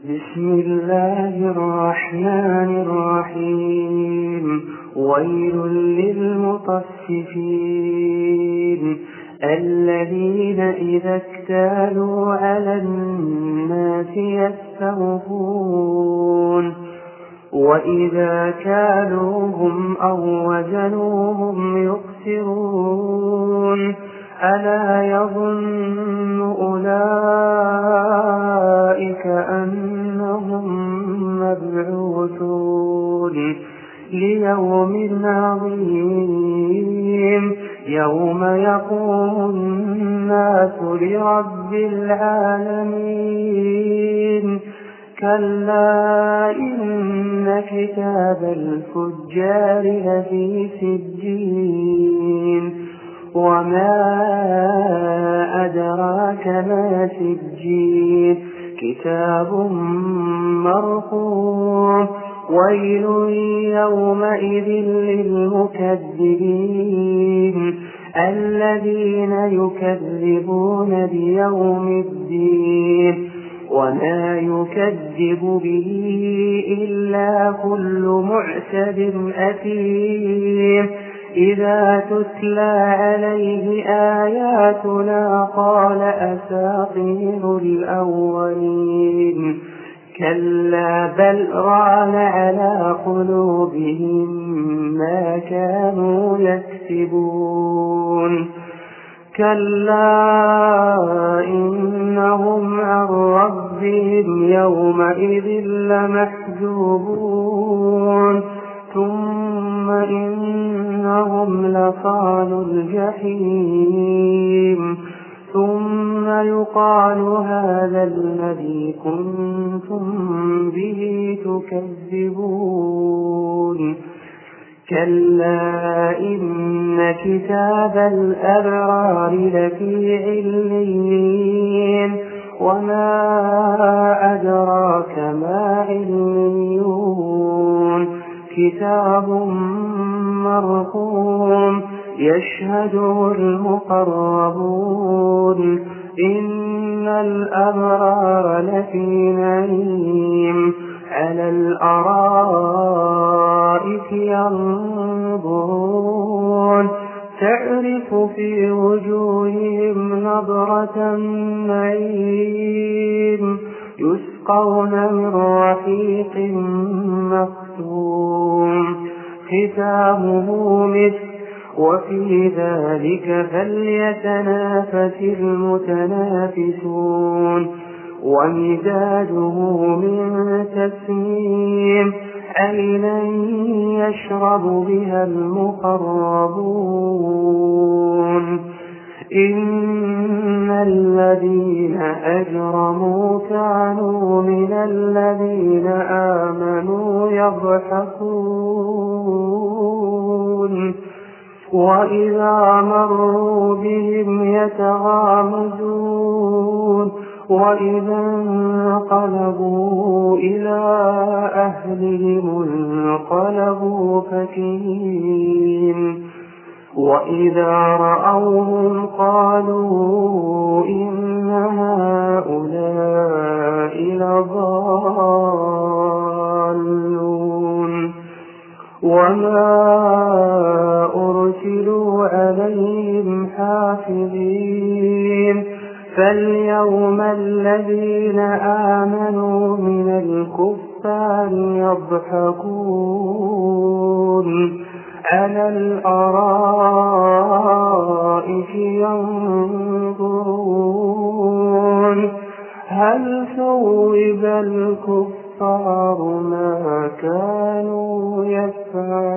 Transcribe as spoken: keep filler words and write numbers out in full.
بسم الله الرحمن الرحيم. ويل للمطففين الذين إذا اكتالوا على الناس يستوفون وإذا كالوهم أو وزنوهم يخسرون ألا يظن أولئك أنهم مبعوثون ليوم عظيم يوم يقوم الناس لرب العالمين. كلا إن كتاب الفجار لفي سجين وما أدراك ما سجين كتاب مرقوم. ويل يومئذ للمكذبين الذين يكذبون بيوم الدين وما يكذب به إلا كل معتد أثيم إذا تتلى عليه آياتنا قال أساطير الأولين. كلا بل ران على قلوبهم ما كانوا يكسبون. كلا إنهم عن ربهم يومئذ لمحجوبون ثم إنهم لصالو الجحيم ثم يقال هذا الذي كنتم به تكذبون. كلا إن كتاب الأبرار لفي عليين وما أدراك ما عليون كتاب مرقوم يشهده المقربون إن الأبرار لفي نعيم على الأرائك ينظرون تعرف في وجوههم نضرة النعيم يسقون من رحيق مختوم ختامه مسك وفي ذلك فليتنافس المتنافسون. ومزاجه من تسنيم عينا يشرب بها المقربون. إن الذين أجرموا كانوا من الذين آمنوا يضحكون وإذا مروا بهم يتغامزون وإذا انقلبوا إلى أهلهم انقلبوا فكهين وإذا رأوهم قالوا إن هؤلاء لضالون. وما أرسلوا عليهم حافظين فاليوم الذين آمنوا من الكفار يضحكون على الأرائك ينظرون هل ثوب الكفار ما كانوا يفعلون.